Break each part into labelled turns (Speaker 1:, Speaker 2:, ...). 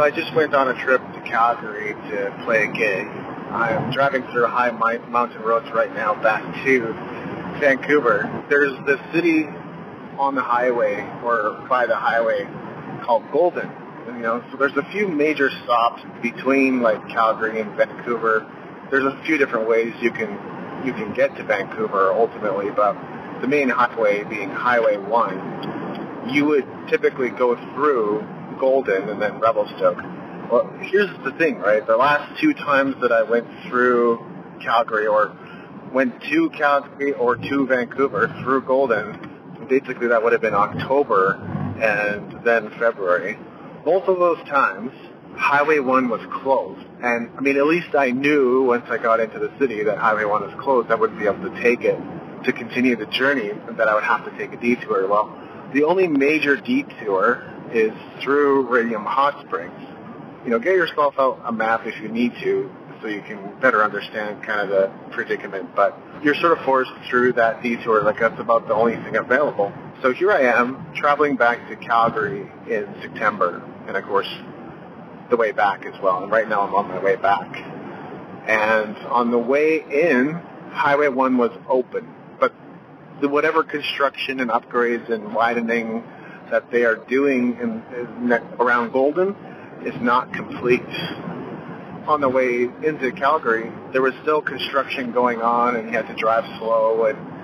Speaker 1: I just went on a trip to Calgary to play a gig. I'm driving through high mountain roads right now back to Vancouver. There's this city on the highway or by the highway called Golden. And, so there's a few major stops between like Calgary and Vancouver. There's a few different ways you can get to Vancouver ultimately, but the main highway being Highway 1, you would typically go through Golden and then Revelstoke. Well, here's the thing, right? The last two times that I went through Calgary or went to Calgary or to Vancouver through Golden, basically that would have been October and then February. Both of those times, Highway 1 was closed. And, at least I knew once I got into the city that Highway 1 was closed, I wouldn't be able to take it to continue the journey, and that I would have to take a detour. Well, the only major detour is through Radium Hot Springs. Get yourself out a map if you need to so you can better understand kind of the predicament. But you're sort of forced through that detour, like that's about the only thing available. So here I am traveling back to Calgary in September, and of course the way back as well. And right now I'm on my way back. And on the way in, Highway 1 was open. But whatever construction and upgrades and widening that they are doing around Golden is not complete. On the way into Calgary, there was still construction going on, and you had to drive slow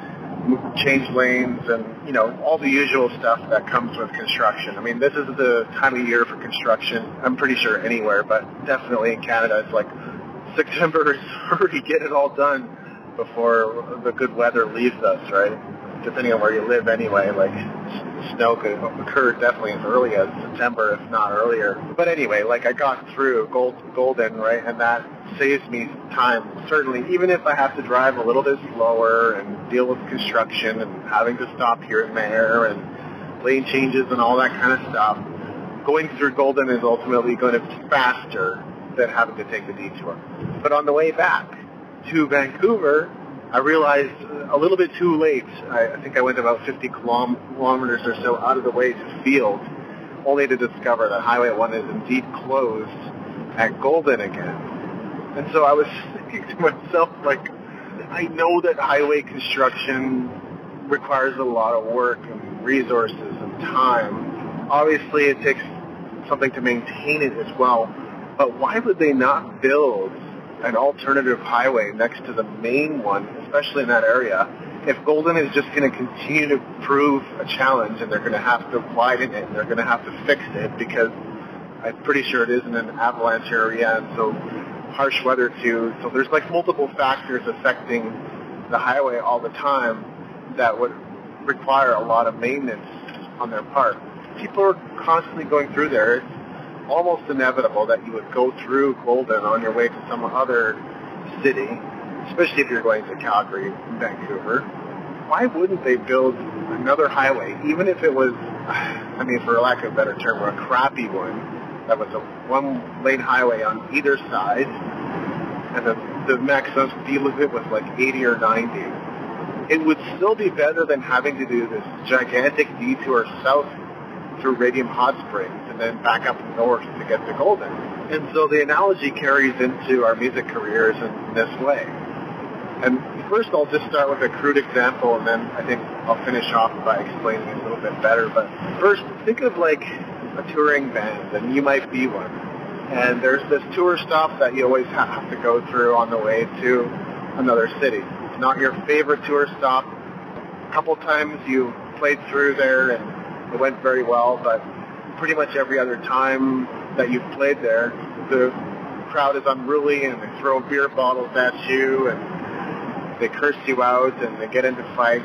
Speaker 1: and change lanes and, all the usual stuff that comes with construction. This is the time of year for construction, I'm pretty sure anywhere, but definitely in Canada, it's like September is hurry, get it all done before the good weather leaves us, right? Depending on where you live anyway, like snow could occur definitely as early as September, if not earlier. But anyway, like I got through Golden, right, and that saves me time, certainly, even if I have to drive a little bit slower and deal with construction and having to stop here and there and lane changes and all that kind of stuff. Going through Golden is ultimately going to be faster than having to take the detour. But on the way back to Vancouver, I realized a little bit too late. I think I went about 50 kilometers or so out of the way to field, only to discover that Highway 1 is indeed closed at Golden again. And so I was thinking to myself, like, I know that highway construction requires a lot of work and resources and time. Obviously, it takes something to maintain it as well. But why would they not build an alternative highway next to the main one, especially in that area, if Golden is just going to continue to prove a challenge and they're going to have to widen it and they're going to have to fix it because I'm pretty sure it isn't an avalanche area and so harsh weather too. So there's like multiple factors affecting the highway all the time that would require a lot of maintenance on their part. People are constantly going through there. It's almost inevitable that you would go through Golden on your way to some other city, especially if you're going to Calgary and Vancouver. Why wouldn't they build another highway, even if it was, for lack of a better term, a crappy one, that was a one-lane highway on either side, and the maximum speed limit was like 80 or 90. It would still be better than having to do this gigantic detour south through Radium Hot Springs and then back up north to get to Golden. And so the analogy carries into our music careers in this way. And first I'll just start with a crude example, and then I think I'll finish off by explaining it a little bit better. But first, think of like a touring band, and you might be one. And there's this tour stop that you always have to go through on the way to another city. It's not your favorite tour stop. A couple times you played through there and it went very well, but pretty much every other time that you've played there, the crowd is unruly and they throw beer bottles at you and they curse you out and they get into fights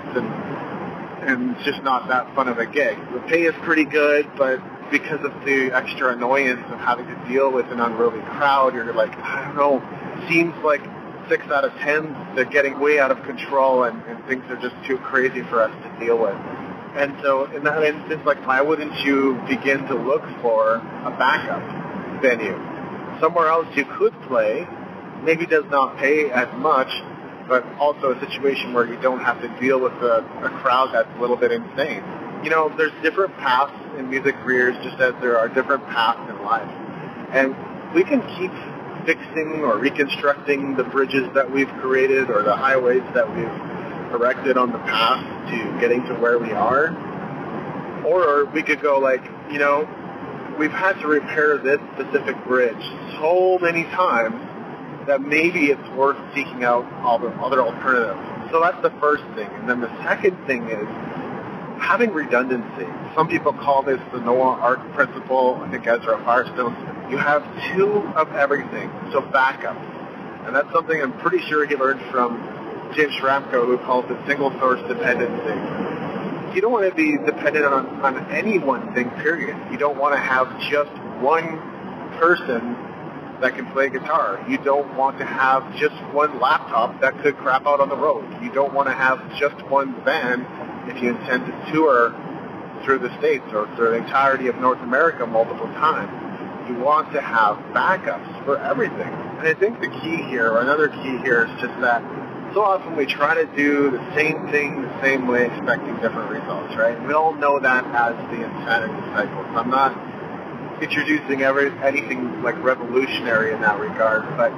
Speaker 1: and it's just not that fun of a gig. The pay is pretty good, but because of the extra annoyance of having to deal with an unruly crowd, you're like, I don't know, it seems like 6 out of 10, they're getting way out of control and things are just too crazy for us to deal with. And so in that instance, like, why wouldn't you begin to look for a backup venue? Somewhere else you could play, maybe does not pay as much, but also a situation where you don't have to deal with a crowd that's a little bit insane. You know, there's different paths in music careers just as there are different paths in life. And we can keep fixing or reconstructing the bridges that we've created or the highways that we've erected on the path to getting to where we are. Or we could go like, we've had to repair this specific bridge so many times that maybe it's worth seeking out all the other alternatives. So that's the first thing. And then the second thing is having redundancy. Some people call this the Noah Ark principle. I think Ezra Firestone. You have two of everything, so backup. And that's something I'm pretty sure he learned from James Schramko, who calls it single source dependency. You don't want to be dependent on any one thing, period. You don't want to have just one person that can play guitar. You don't want to have just one laptop that could crap out on the road. You don't want to have just one van if you intend to tour through the States or through the entirety of North America multiple times. You want to have backups for everything. And I think the key here, or another key here, is just that so often we try to do the same thing the same way, expecting different results, right? We all know that as the insanity cycle. So I'm not introducing anything like revolutionary in that regard, but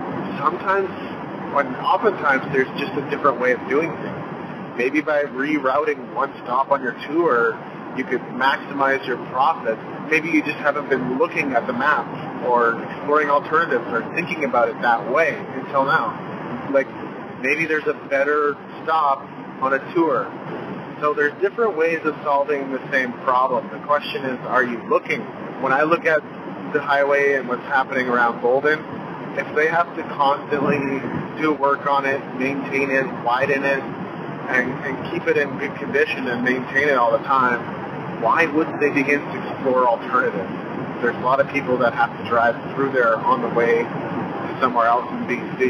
Speaker 1: oftentimes there's just a different way of doing things. Maybe by rerouting one stop on your tour, you could maximize your profits. Maybe you just haven't been looking at the map or exploring alternatives or thinking about it that way until now. Like, maybe there's a better stop on a tour. So there's different ways of solving the same problem. The question is, are you looking? When I look at the highway and what's happening around Golden, if they have to constantly do work on it, maintain it, widen it, and keep it in good condition and maintain it all the time, why wouldn't they begin to explore alternatives? There's a lot of people that have to drive through there on the way to somewhere else in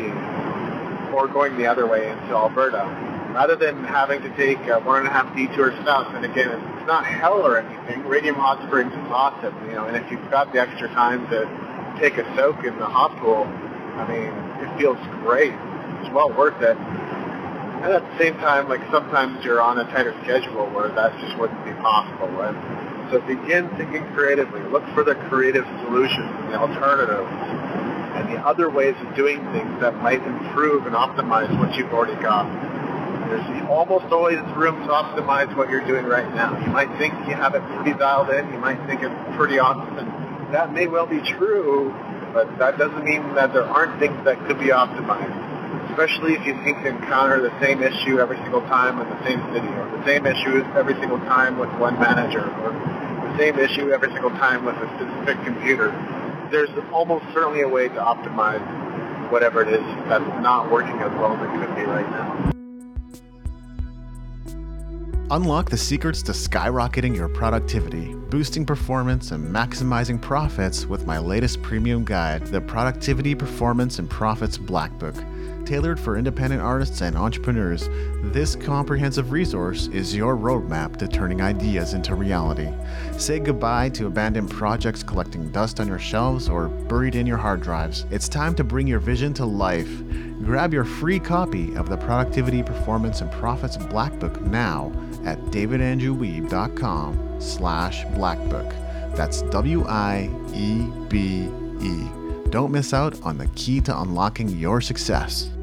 Speaker 1: BC or going the other way into Alberta, rather than having to take 1.5 detours south. And again, it's not hell or anything. Radium Hot Springs is awesome, and if you've got the extra time to take a soak in the hot pool, I mean, it feels great. It's well worth it. And at the same time, like, sometimes you're on a tighter schedule where that just wouldn't be possible, right? So begin thinking creatively. Look for the creative solutions and the alternatives and the other ways of doing things that might improve and optimize what you've already got. There's almost always room to optimize what you're doing right now. You might think you have it pretty dialed in. You might think it's pretty awesome. And that may well be true, but that doesn't mean that there aren't things that could be optimized. Especially if you seem to encounter the same issue every single time in the same city, or the same issue every single time with one manager, or the same issue every single time with a specific computer. There's almost certainly a way to optimize whatever it is that's not working as well as it could be right now.
Speaker 2: Unlock the secrets to skyrocketing your productivity, boosting performance, and maximizing profits with my latest premium guide, the Productivity, Performance, and Profits Black Book. Tailored for independent artists and entrepreneurs, this comprehensive resource is your roadmap to turning ideas into reality. Say goodbye to abandoned projects collecting dust on your shelves or buried in your hard drives. It's time to bring your vision to life. Grab your free copy of the Productivity, Performance, and Profits Black Book now at davidandrewweeb.com/blackbook. That's WIEBE. Don't miss out on the key to unlocking your success.